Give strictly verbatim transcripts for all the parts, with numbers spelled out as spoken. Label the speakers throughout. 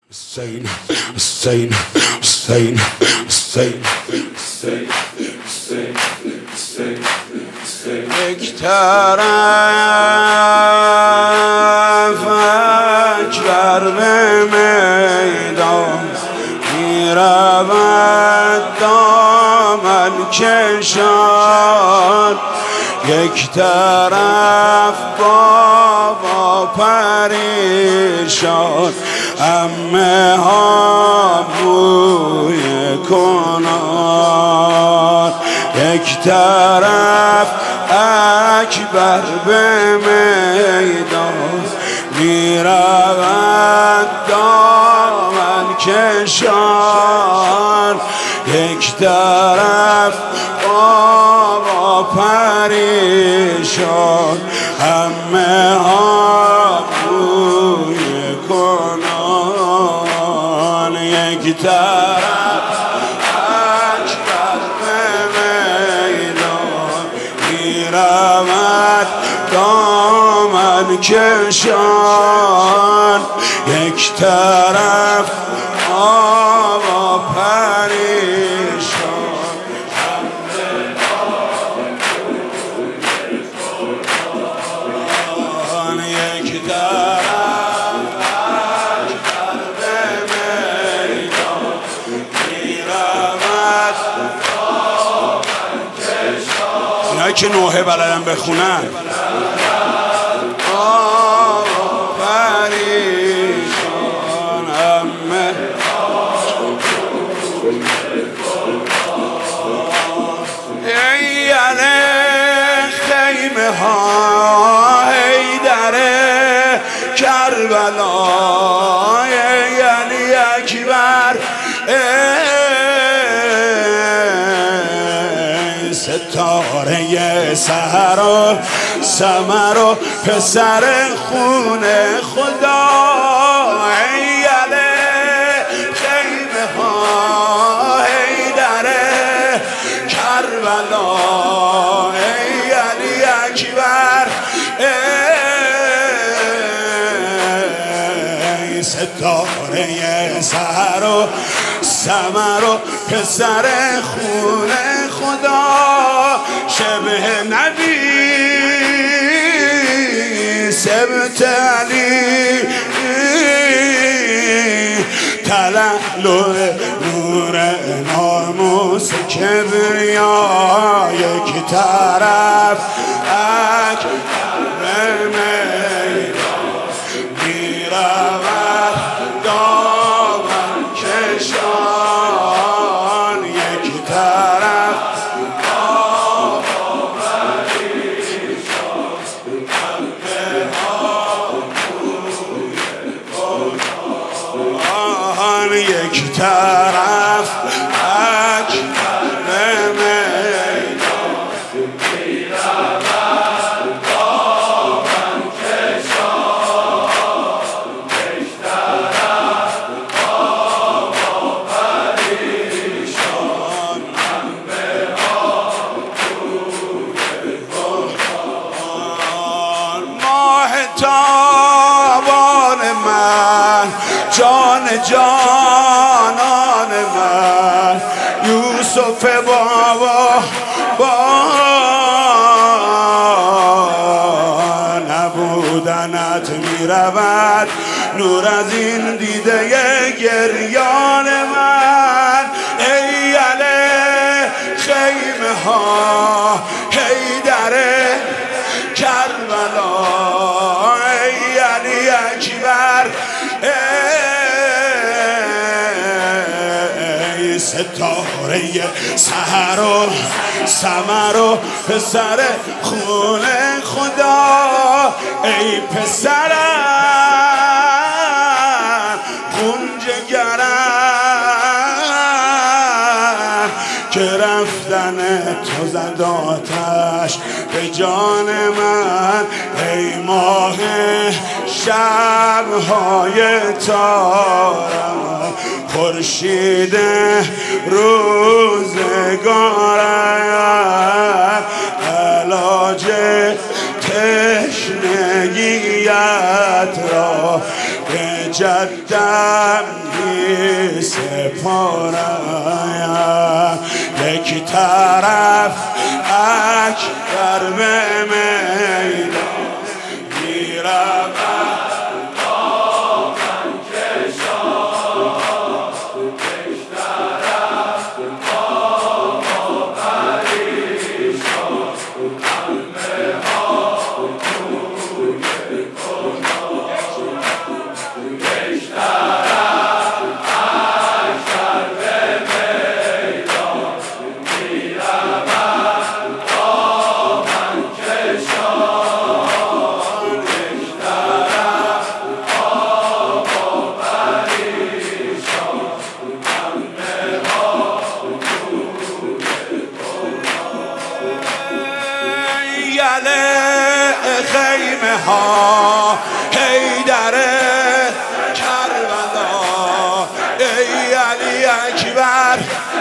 Speaker 1: حسین حسین حسین حسین حسین حسین حسین یک طرف اکبر به میدان میرود دامن کشان، یک طرف بابا پریشان، عمه ها بوی کنان، یک طرف اکبر به میدان میرود دامن کشان، یک طرف بابا پریشان، همه ها بوی کنان، یک طرف اکبر به میدان میرود دامن کشان، یک طرف بابا پریشان، یک طرف اکبر به میدان میرود دامن کشان. اینایی که نوحه بلدن بخونن بابا پریشان، همه ای علی خیمه ها حیدر کربلا، ای علی اکبر ای ستاره سحر و ثمر و پسر خون خدا، ای علی خیمه ها حیدر کربلا، ای علی اکبر ای ستاره سحر و ثمر و پسر خون خدا، شبه نبی سبت علی تلالو نور ناموس کبریا، یک طرف اکبر به میدان میرود دامن کشان، یک طرف بابا پریشان، همه ها بوی کنان، یک طرف اکبر به میدان میرود دامن کشان، یک طرف بابا پریشان، همه ها بوی کنان، ماه تابان من جان جانان من، یوسف بابا با نبودنت میرود نور از این دیده گریان من، ای علی خیمه ها حیدر کربلا، ای علی اکبر ای ستاره سحر و ثمر و پسر خون خدا، ای پسرم خون جگرم که رفتن تو زد آتش به جان من، ای ماه شب‌های تارم خورشید روزگارم، علاج تشنگیت را به جدم می سپارم، یک طرف اکبر به میدان میرم خیمه ها حیدر کربلا، ای علی اکبر،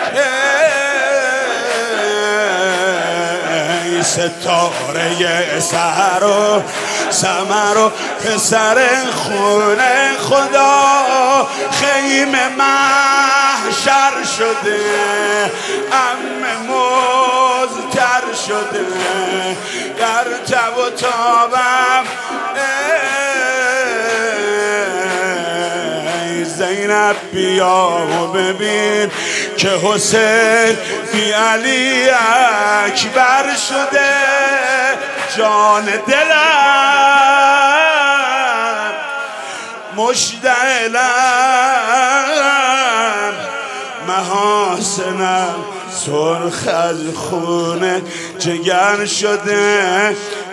Speaker 1: ای ستاره سحر و ثمر و پسر خونه خدا، خیمه محشر شده عم مزتر شده، در تب و تابم ای زینب بیا و ببین که حسین بی علی اکبر شده، جان دلم مشتعلم، محاسنم سرخ از خون جگر شده،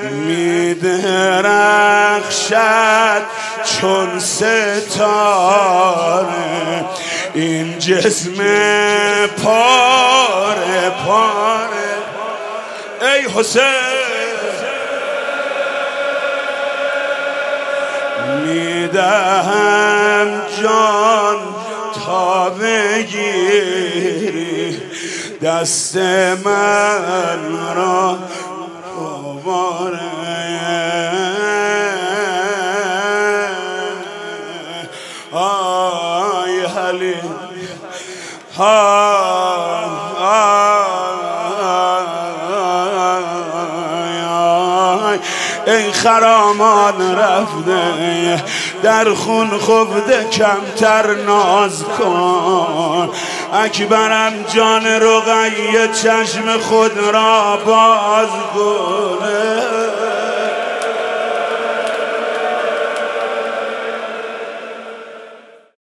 Speaker 1: میدرخشد چون ستاره این جسم پاره پاره. ای حسین میدهم جان تا بگیری دست من را دوباره، آی علی ای خرامان رفته در خون خفته کمتر ناز کن، اکبرم جان رقیه چشم خود را باز کنه.